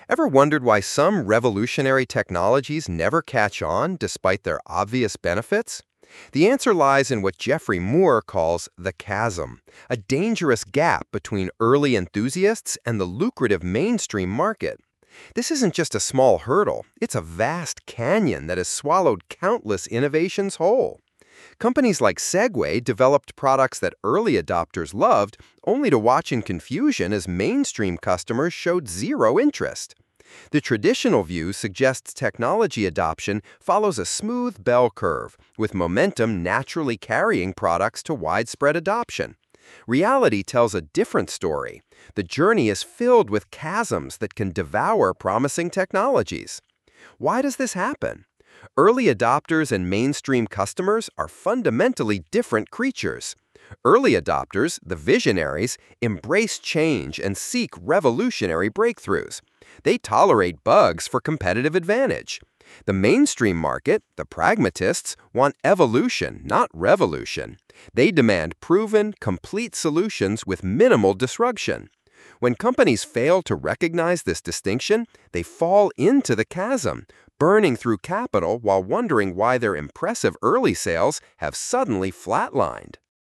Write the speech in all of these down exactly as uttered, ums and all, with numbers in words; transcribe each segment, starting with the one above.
Ever wondered why some revolutionary technologies never catch on despite their obvious benefits? The answer lies in what Jeffrey Moore calls the chasm, a dangerous gap between early enthusiasts and the lucrative mainstream market. This isn't just a small hurdle, it's a vast canyon that has swallowed countless innovations whole. Companies like Segway developed products that early adopters loved, only to watch in confusion as mainstream customers showed zero interest. The traditional view suggests technology adoption follows a smooth bell curve, with momentum naturally carrying products to widespread adoption. Reality tells a different story. The journey is filled with chasms that can devour promising technologies. Why does this happen? Early adopters and mainstream customers are fundamentally different creatures. Early adopters, the visionaries, embrace change and seek revolutionary breakthroughs. They tolerate bugs for competitive advantage. The mainstream market, the pragmatists, want evolution, not revolution. They demand proven, complete solutions with minimal disruption. When companies fail to recognize this distinction, they fall into the chasm, burning through capital while wondering why their impressive early sales have suddenly flatlined.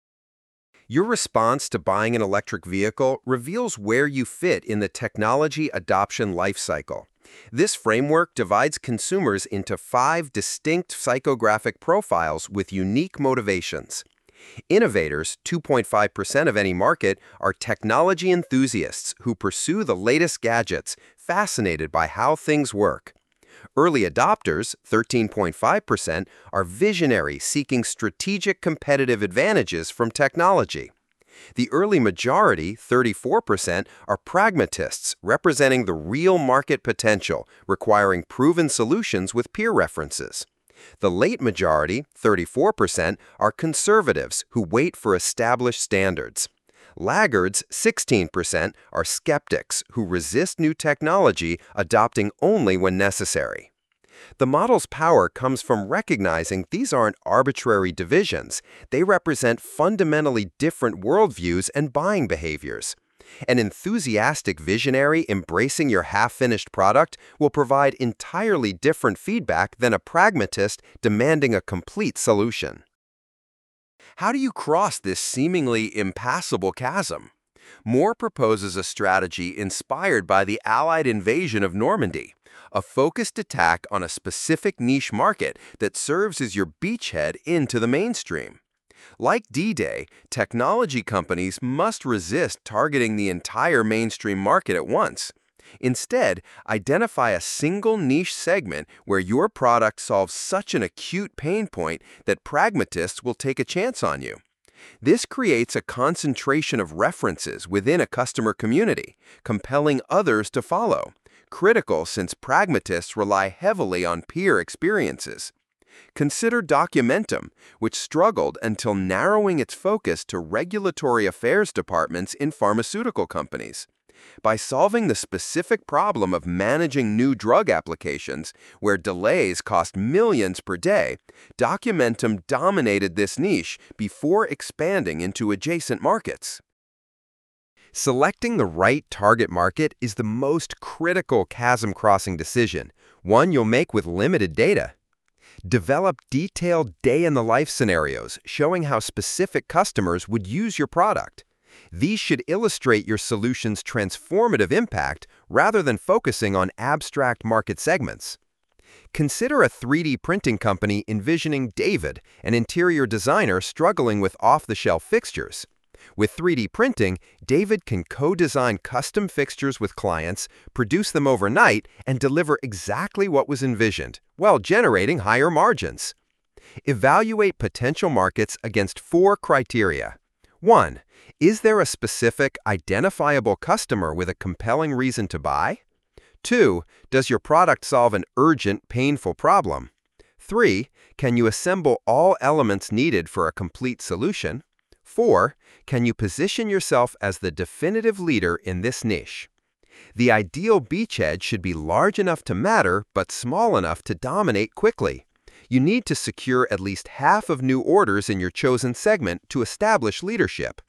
Your response to buying an electric vehicle reveals where you fit in the technology adoption lifecycle. This framework divides consumers into five distinct psychographic profiles with unique motivations. Innovators, two point five percent of any market, are technology enthusiasts who pursue the latest gadgets, fascinated by how things work. Early adopters, thirteen point five percent, are visionaries seeking strategic competitive advantages from technology. The early majority, thirty-four percent, are pragmatists representing the real market potential, requiring proven solutions with peer references. The late majority, thirty-four percent, are conservatives who wait for established standards. Laggards, sixteen percent, are skeptics who resist new technology, adopting only when necessary. The model's power comes from recognizing these aren't arbitrary divisions. They represent fundamentally different worldviews and buying behaviors. An enthusiastic visionary embracing your half-finished product will provide entirely different feedback than a pragmatist demanding a complete solution. How do you cross this seemingly impassable chasm? Moore proposes a strategy inspired by the Allied invasion of Normandy, a focused attack on a specific niche market that serves as your beachhead into the mainstream. Like D-Day, technology companies must resist targeting the entire mainstream market at once. Instead, identify a single niche segment where your product solves such an acute pain point that pragmatists will take a chance on you. This creates a concentration of references within a customer community, compelling others to follow, critical since pragmatists rely heavily on peer experiences. Consider Documentum, which struggled until narrowing its focus to regulatory affairs departments in pharmaceutical companies. By solving the specific problem of managing new drug applications, where delays cost millions per day, Documentum dominated this niche before expanding into adjacent markets. Selecting the right target market is the most critical chasm-crossing decision, one you'll make with limited data. Develop detailed day-in-the-life scenarios showing how specific customers would use your product. These should illustrate your solution's transformative impact rather than focusing on abstract market segments. Consider a three D printing company envisioning David, an interior designer struggling with off-the-shelf fixtures. With three D printing, David can co-design custom fixtures with clients, produce them overnight, and deliver exactly what was envisioned, while generating higher margins. Evaluate potential markets against four criteria. one. Is there a specific, identifiable customer with a compelling reason to buy? two. Does your product solve an urgent, painful problem? three. Can you assemble all elements needed for a complete solution? four. Can you position yourself as the definitive leader in this niche? The ideal beachhead should be large enough to matter, but small enough to dominate quickly. You need to secure at least half of new orders in your chosen segment to establish leadership.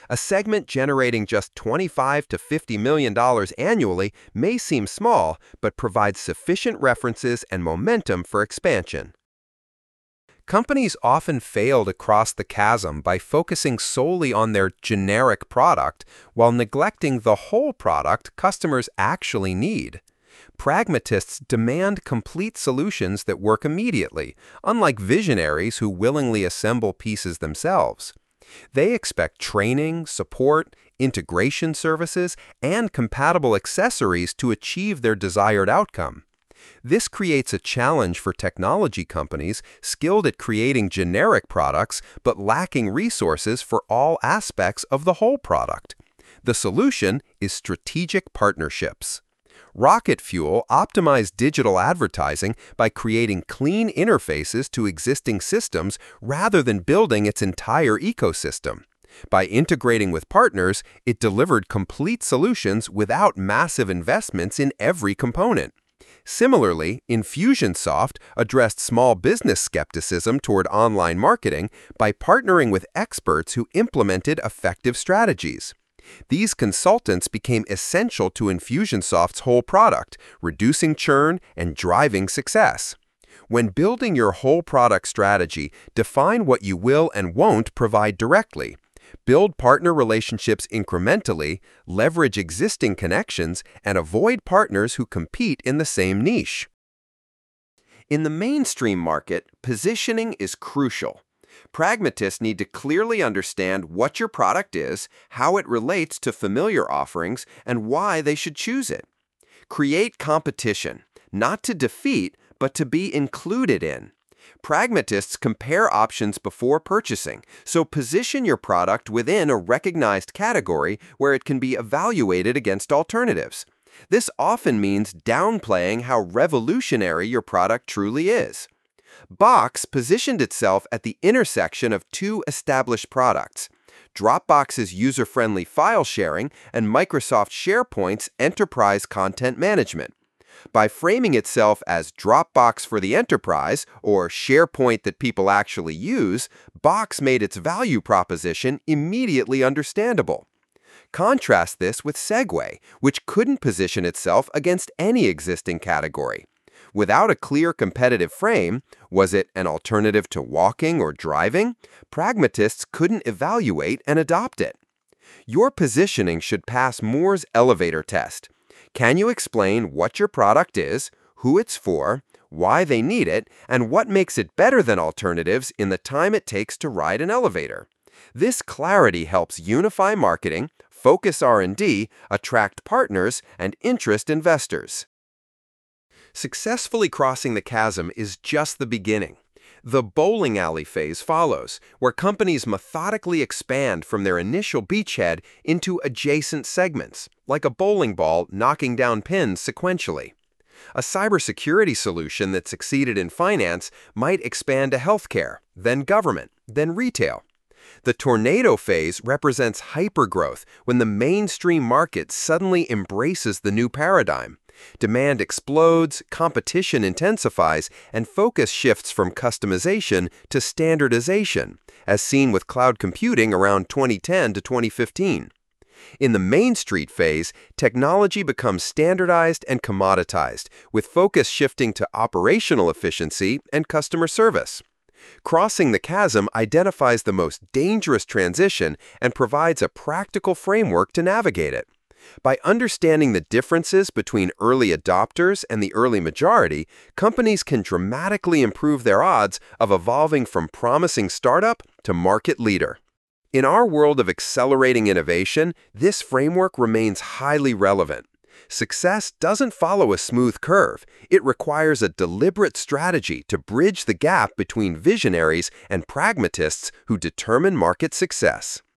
A segment generating just twenty-five to fifty million dollars annually may seem small, but provides sufficient references and momentum for expansion. Companies often fail to cross the chasm by focusing solely on their generic product while neglecting the whole product customers actually need. Pragmatists demand complete solutions that work immediately, unlike visionaries who willingly assemble pieces themselves. They expect training, support, integration services, and compatible accessories to achieve their desired outcome. This creates a challenge for technology companies skilled at creating generic products but lacking resources for all aspects of the whole product. The solution is strategic partnerships. Rocket Fuel optimized digital advertising by creating clean interfaces to existing systems rather than building its entire ecosystem. By integrating with partners, it delivered complete solutions without massive investments in every component. Similarly, Infusionsoft addressed small business skepticism toward online marketing by partnering with experts who implemented effective strategies. These consultants became essential to Infusionsoft's whole product, reducing churn and driving success. When building your whole product strategy, define what you will and won't provide directly. Build partner relationships incrementally, leverage existing connections, and avoid partners who compete in the same niche. In the mainstream market, positioning is crucial. Pragmatists need to clearly understand what your product is, how it relates to familiar offerings, and why they should choose it. Create competition, not to defeat, but to be included in. Pragmatists compare options before purchasing, so position your product within a recognized category where it can be evaluated against alternatives. This often means downplaying how revolutionary your product truly is. Box positioned itself at the intersection of two established products: Dropbox's user-friendly file sharing and Microsoft SharePoint's enterprise content management. By framing itself as Dropbox for the enterprise, or SharePoint that people actually use, Box made its value proposition immediately understandable. Contrast this with Segway, which couldn't position itself against any existing category. Without a clear competitive frame, was it an alternative to walking or driving? Pragmatists couldn't evaluate and adopt it. Your positioning should pass Moore's elevator test. Can you explain what your product is, who it's for, why they need it, and what makes it better than alternatives in the time it takes to ride an elevator? This clarity helps unify marketing, focus R and D, attract partners, and interest investors. Successfully crossing the chasm is just the beginning. The bowling alley phase follows, where companies methodically expand from their initial beachhead into adjacent segments, like a bowling ball knocking down pins sequentially. A cybersecurity solution that succeeded in finance might expand to healthcare, then government, then retail. The tornado phase represents hypergrowth when the mainstream market suddenly embraces the new paradigm. Demand explodes, competition intensifies, and focus shifts from customization to standardization, as seen with cloud computing around twenty ten to twenty fifteen. In the Main Street phase, technology becomes standardized and commoditized, with focus shifting to operational efficiency and customer service. Crossing the chasm identifies the most dangerous transition and provides a practical framework to navigate it. By understanding the differences between early adopters and the early majority, companies can dramatically improve their odds of evolving from promising startup to market leader. In our world of accelerating innovation, this framework remains highly relevant. Success doesn't follow a smooth curve. It requires a deliberate strategy to bridge the gap between visionaries and pragmatists who determine market success.